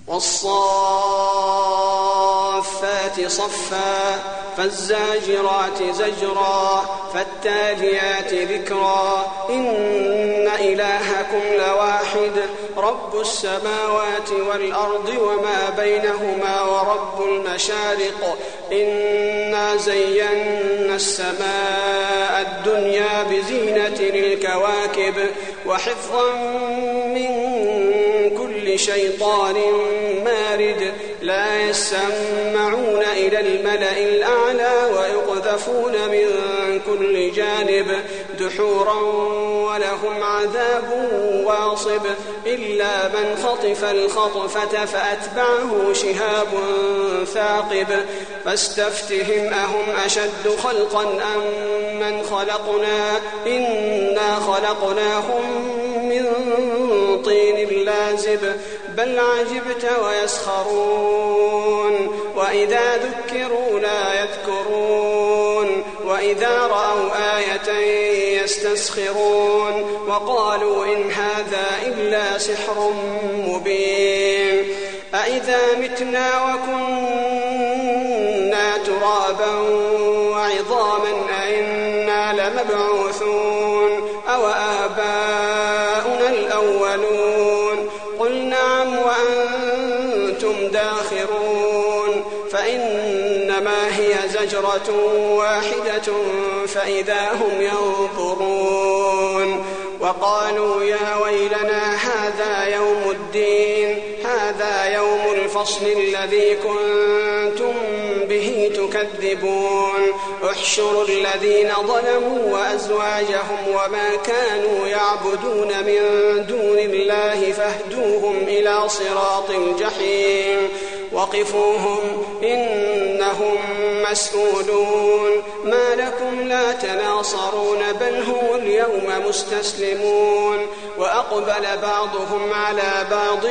والصافات صفا فالزاجرات زجرا فالتاليات ذكرا إن إلهكم لواحد رب السماوات والأرض وما بينهما ورب المشارق إنا زينا السماء الدنيا بزينة الكواكب وحفظا من كل شيطان مارد لا يسمعون إلى الملأ الأعلى ويقذفون من كل جانب دحورا ولهم عذاب واصب إلا من خطف الخطفة فأتبعه شهاب ثاقب فاستفتهم أهم أشد خلقا أم من خلقنا إنا خلقناهم من طين لازب بل عجبت ويسخرون وإذا ذكروا لا يذكرون وإذا رأوا آية يستسخرون وقالوا إن هذا إلا سحر مبين أإذا متنا وكنا ترابا وعظاما أئنا لمبعوثون أو آباؤنا الأولون قل نعم وأنتم داخرون فإنما هي زجرة واحدة فإذا هم ينظرون وقالوا يا ويلنا هذا يوم الدين هذا يوم الفصل الذي كنتم به تكذبون احشروا الذين ظلموا وأزواجهم وما كانوا يعبدون من دون الله فاهدوهم إلى صراط الجحيم وقفوهم إنهم مسؤولون ما لكم لا تناصرون بل هم اليوم مستسلمون وأقبل بعضهم على بعض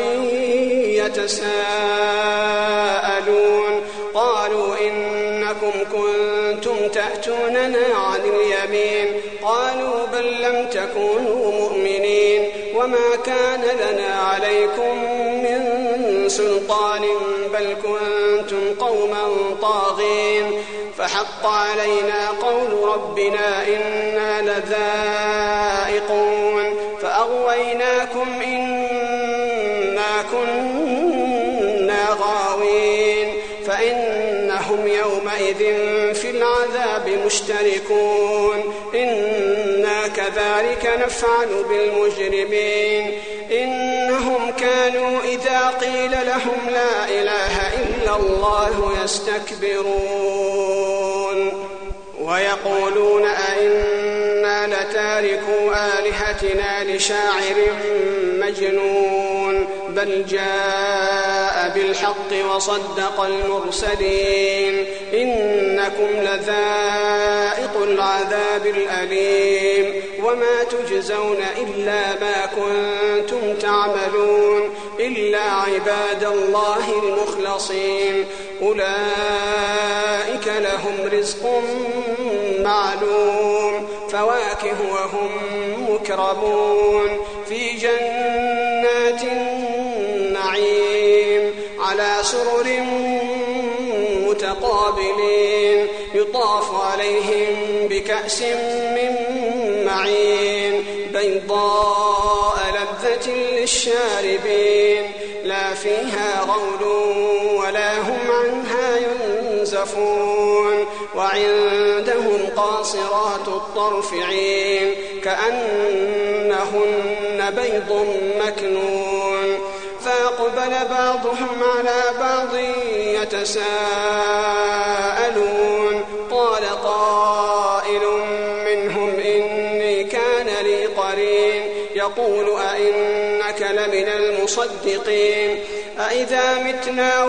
يتساءلون قالوا إنكم كنتم تأتوننا عن اليمين قالوا بل لم تكونوا مؤمنين وما كان لنا عليكم من سلطان بل كنتم قوما طاغين فحق علينا قول ربنا إنا لذائقون فأغويناكم إنا كنا غاوين فإنهم يومئذ في العذاب مشتركون إنا كذلك نفعل بالمجرمين إنهم كانوا إذا قيل لهم لا إله إلا الله يستكبرون ويقولون أئنا لتاركو آلهتنا لشاعر مجنون بل جاء بالحق وصدق المرسلين إنكم لذائق العذاب الأليم وما تجزون إلا ما كنتم تعملون إلا عباد الله المخلصين أولئك لهم رزق معلوم فواكه وهم مكرمون في جنات النعيم على سرر متقابلين يطاف عليهم بكأس من معين بيضاء لذة للشاربين لا فيها غول ولا هم عنها ينزفون وعندهم قاصرات الطرف عين كأنهن بيض مكنون فأقبل بعضهم على بعض يتساءلون قال قائل منهم إني كان لي قرين يقول أئنك لمن المصدقين أئذا متنا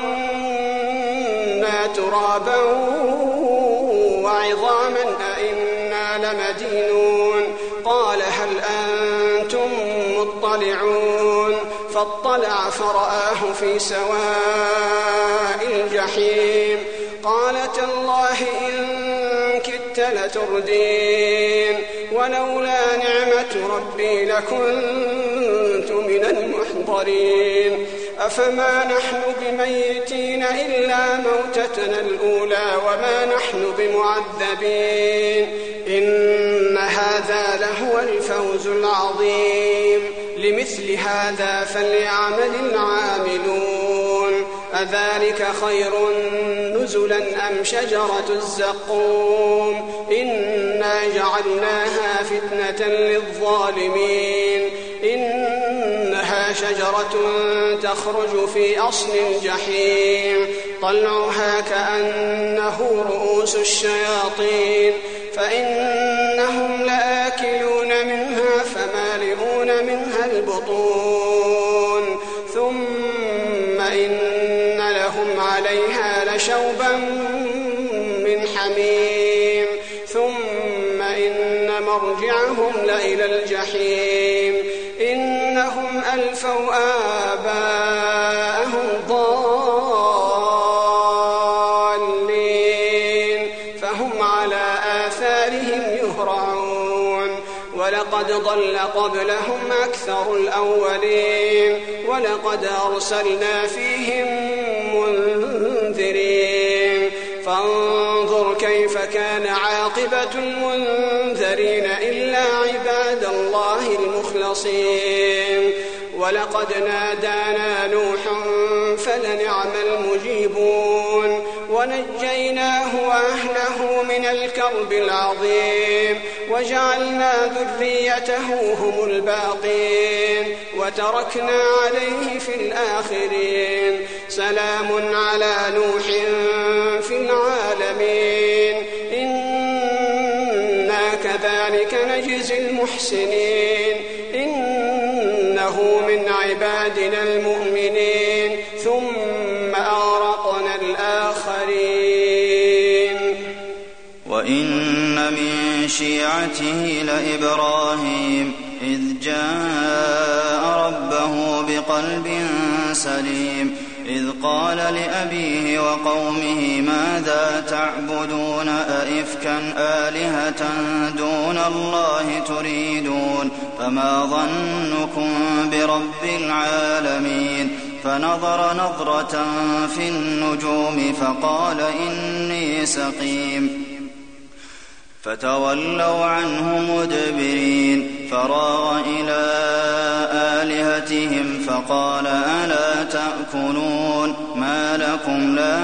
وكنا ترابا وعظاما أئنا لمدينون قال هل أنتم مطلعون فاطلع فرآه في سواء الجحيم قال تالله إن كدت لتردين ولولا نعمة ربي لكنت من المحضرين أفما نحن بميتين إلا موتتنا الأولى وما نحن بمعذبين إن هذا لهو الفوز العظيم لمثل هذا فليعمل العاملون أذلك خير نزلا أم شجرة الزقوم إنا جعلناها فتنة للظالمين إنها شجرة تخرج في أصل الجحيم طلعها كأنه رؤوس الشياطين فإنهم لآكلون منها فمالئون منها البطون ثم إن لهم عليها لشوبا من حميم ثم إن مرجعهم لإلى الجحيم إنهم ألفوا آباءهم ضالين فهم على آثارهم يهرعون ولقد ضل قبلهم أكثر الأولين ولقد أرسلنا فيهم منذرين فانظر كيف كان عاقبة المنذرين إلا عباد الله المخلصين ولقد نادانا نوح فلنعم المجيبون ونجيناه وأهله من الكرب العظيم وجعلنا ذريته هم الباقين وتركنا عليه في الآخرين سلام على نوح في العالمين إنا كذلك نجزي المحسنين إنه من عبادنا المؤمنين ثم أغرقنا الآخرين وإن من شيعته لإبراهيم إذ جاء ربه بقلب سليم إذ قال لأبيه وقومه ماذا تعبدون أئفكا آلهة دون الله تريدون فما ظنكم برب العالمين فنظر نظرة في النجوم فقال إني سقيم فتولوا عنه مدبرين فراغ إلى آلهتهم فقال ألا تأكلون ما لكم لا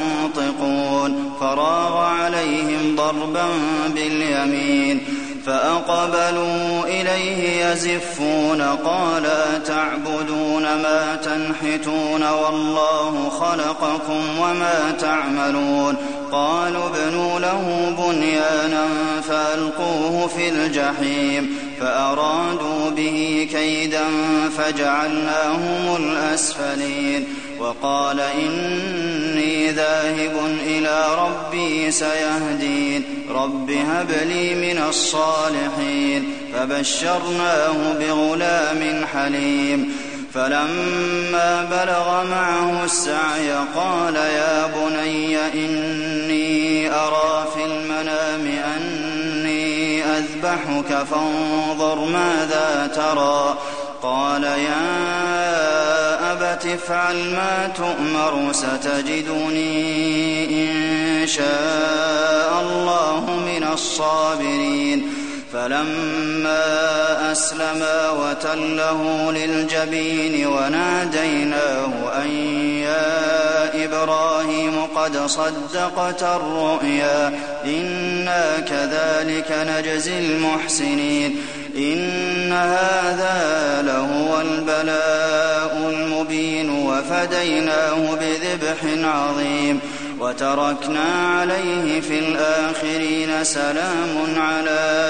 تنطقون فراغ عليهم ضربا باليمين فأقبلوا إليه يزفون قال أتعبدون ما تنحتون والله خلقكم وما تعملون قالوا ابنوا له بنيانا فألقوه في الجحيم فأرادوا به كيدا فجعلناهم الأسفلين وقال إني ذاهب إلى ربي سيهدين رب هب لي من الصالحين فبشرناه بغلام حليم فلما بلغ معه السعي قال يا بني إني أرى في المنام أني أذبحك فانظر ماذا ترى قال يا أبت افعل ما تؤمر ستجدني إن شاء الله من الصابرين فلما أسلما وتله للجبين وناديناه أن يا إبراهيم قد صدقت الرؤيا إنا كذلك نجزي المحسنين إن هذا لهو البلاء المبين وفديناه بذبح عظيم وتركنا عليه في الآخرين سلام على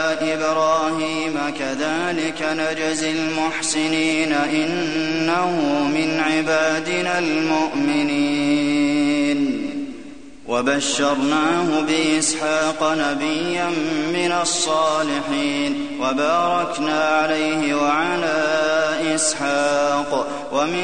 إبراهيم كذلك نجزي المحسنين إنه من عبادنا المؤمنين وبشرناه بإسحاق نبيا من الصالحين وباركنا عليه وعلى إسحاق ومن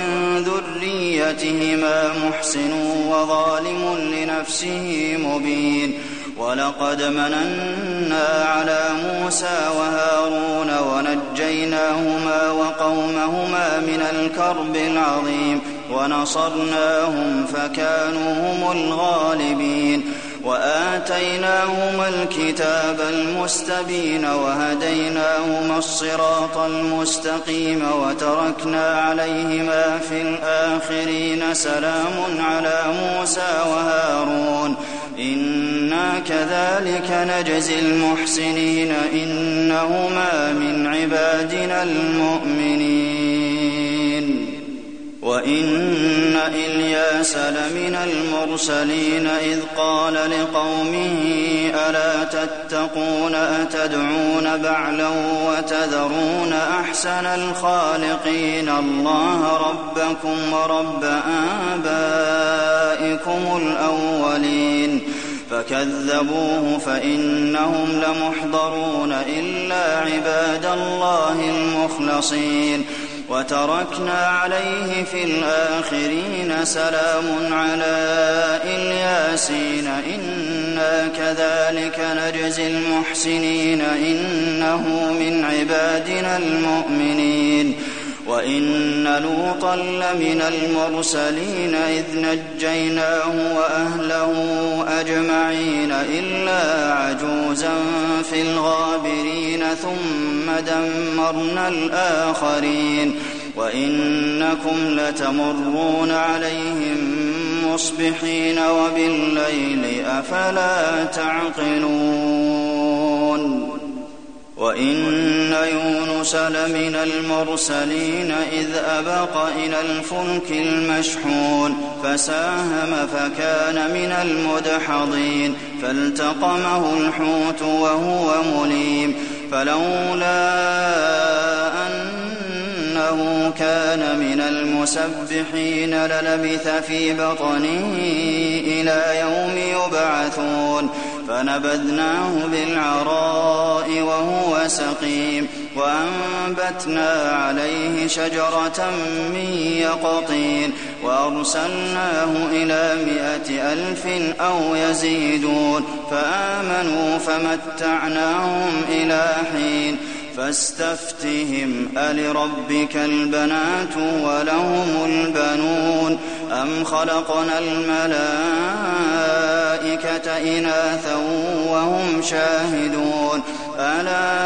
ذريتهما محسن وظالم لنفسه مبين وَلَقَدْ مَنَنَّا عَلَىٰ مُوسَىٰ وَهَارُونَ وَنَجَّيْنَاهُمَا وَقَوْمَهُمَا مِنَ الْكَرْبِ الْعَظِيمِ وَنَصَرْنَاهُمْ فَكَانُوا هُمُ الْغَالِبِينَ وَآتَيْنَاهُمَا الْكِتَابَ الْمُسْتَبِينَ وَهَدَيْنَاهُمَا الصِّرَاطَ الْمُسْتَقِيمَ وَتَرَكْنَا عَلَيْهِمَا فِي الْآخِرِينَ سَلَامٌ عَلَىٰ مُوسَىٰ وَهَارُونَ إِنَّا كَذَٰلِكَ نَجْزِي الْمُحْسِنِينَ إِنَّهُمَا مِنْ عِبَادِنَا الْمُؤْمِنِينَ وَإِنَّ إِلْيَاسَ لَمِنَ الْمُرْسَلِينَ إِذْ قَالَ لِقَوْمِهِ أَلَا تَتَّقُونَ أَتَدْعُونَ بَعْلًا وَتَذَرُونَ أَحْسَنَ الْخَالِقِينَ اللَّهَ رَبَّكُمْ وَرَبَّ آبَائِكُمُ الْأَوَّلِينَ فَكَذَّبُوهُ فَإِنَّهُمْ لَمُحْضَرُونَ إِلَّا عِبَادَ اللَّهِ الْمُخْلَصِينَ وَتَرَكْنَا عَلَيْهِ فِي الْآخِرِينَ سَلَامٌ عَلَىٰ إِلْيَاسِينَ إِنَّا كَذَٰلِكَ نَجْزِي الْمُحْسِنِينَ إِنَّهُ مِنْ عِبَادِنَا الْمُؤْمِنِينَ وَإِنَّ لُوطًا لَّمِنَ الْمُرْسَلِينَ إِذْ نَجَّيْنَاهُ وَأَهْلَهُ أَجْمَعِينَ إِلَّا عَجُوزًا فِي الْغَابِرِينَ ثُمَّ دَمَّرْنَا الْآخَرِينَ وَإِنَّكُمْ لَتَمُرُّونَ عَلَيْهِم مُّصْبِحِينَ وَبِاللَّيْلِ أَفَلَا تَعْقِلُونَ وَإِنَّ يُونُسَ لَمِنَ الْمُرْسَلِينَ إِذْ أَبَقَ إِلَى الْفُلْكِ الْمَشْحُونِ فَسَاهَمَ فَكَانَ مِنَ الْمُدْحَضِينَ فَالْتَقَمَهُ الْحُوتُ وَهُوَ مُلِيمٌ فَلَوْلَا أَنَّهُ كَانَ مِنَ الْمُسَبِّحِينَ لَلَبِثَ فِي بَطْنِهِ إِلَىٰ يَوْمِ يُبْعَثُونَ فَنَبَذْنَاهُ بِالْعَرَاءِ وَهُوَ سَقِيمٌ وَأَنبَتْنَا عَلَيْهِ شَجَرَةً مِّن يَقْطِينٍ وَأَرْسَلْنَاهُ إِلَىٰ 100,000 أَوْ يَزِيدُونَ فَآمَنُوا فَمَتَّعْنَاهُمْ إِلَىٰ حِينٍ فَاسْتَفْتِهِمْ أَلِرَبِّكَ الْبَنَاتُ وَلَهُمُ الْبَنُونَ أَمْ خَلَقْنَا الْمَلَائِكَةَ إِنَاثًا وَهُمْ شَاهِدُونَ أَلَا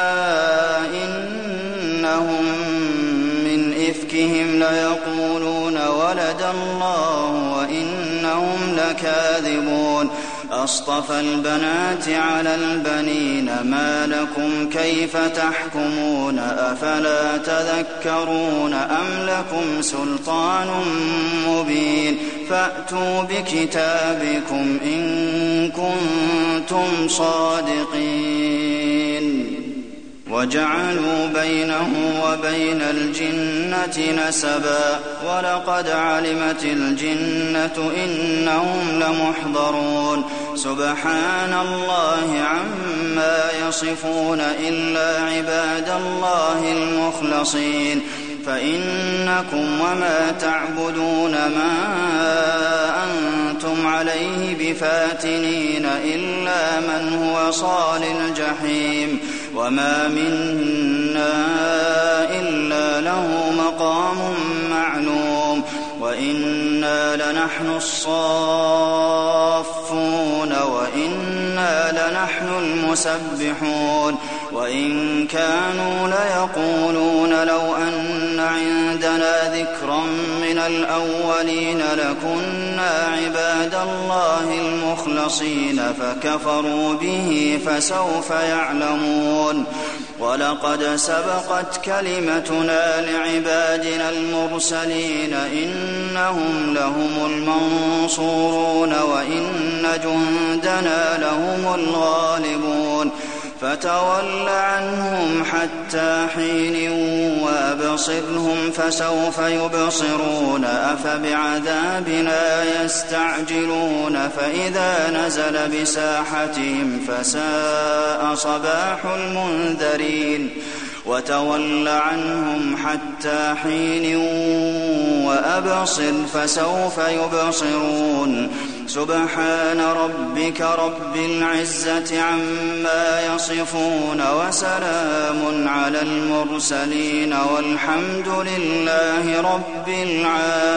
إِنَّهُم مِّنْ إِفْكِهِمْ لَيَقُولُونَ وَلَدَ اللَّهُ وَإِنَّهُمْ لَكَاذِبُونَ أَصْطَفَى الْبَنَاتِ عَلَى الْبَنِينَ مَا لَكُمْ كَيْفَ تَحْكُمُونَ أَفَلَا تَذَكَّرُونَ أَمْ لَكُمْ سُلْطَانٌ مُّبِينٌ فَأْتُوا بِكِتَابِكُمْ إِن كُنتُمْ صَادِقِينَ وَجَعَلُوا بَيْنَهُ وَبَيْنَ الْجِنَّةِ نَسَبًا وَلَقَدْ عَلِمَتِ الْجِنَّةُ إِنَّهُمْ لَمُحْضَرُونَ سُبْحَانَ اللَّهِ عَمَّا يَصِفُونَ إِلَّا عِبَادَ اللَّهِ الْمُخْلَصِينَ فَإِنَّكُمْ وَمَا تَعْبُدُونَ مَا أَنتُمْ عَلَيْهِ بِفَاتِنِينَ إِلَّا مَنْ هُوَ صَالِ الْجَحِيمِ وَمَا مِنَّا إِلَّا لَهُ مَقَامٌ مَّعْلُومٌ وَإِنَّا لَنَحْنُ الصَّافُّونَ وَإِنَّا لَنَحْنُ الْمُسَبِّحُونَ وَإِن كَانُوا لَيَقُولُونَ لَوْ أَنَّ عِندَنَا ذِكْرًا مِّنَ الْأَوَّلِينَ لَكُنَّا عِبَادَ اللَّهِ الْمُخْلَصِينَ فَكَفَرُوا بِهِ فَسَوْفَ يَعْلَمُونَ وَلَقَدْ سَبَقَتْ كَلِمَتُنَا لِعِبَادِنَا الْمُرْسَلِينَ إِنَّهُمْ لَهُمُ الْمَنصُورُونَ وَإِنَّ جُندَنَا لَهُمُ الْغَالِبُونَ فَتَوَلَّ عَنْهُمْ حَتَّىٰ حِينٍ وَأَبْصِرْهُمْ فَسَوْفَ يُبْصِرُونَ أَفَبِعَذَابِنَا يَسْتَعْجِلُونَ فَإِذَا نَزَلَ بِسَاحَتِهِمْ فَسَاءَ صَبَاحُ الْمُنذَرِينَ وَتَوَلَّ عَنْهُمْ حَتَّىٰ حِينٍ وَأَبْصِرْ فَسَوْفَ يُبْصِرُونَ سبحان ربك رب العزة عما يصفون وسلام على المرسلين والحمد لله رب العالمين.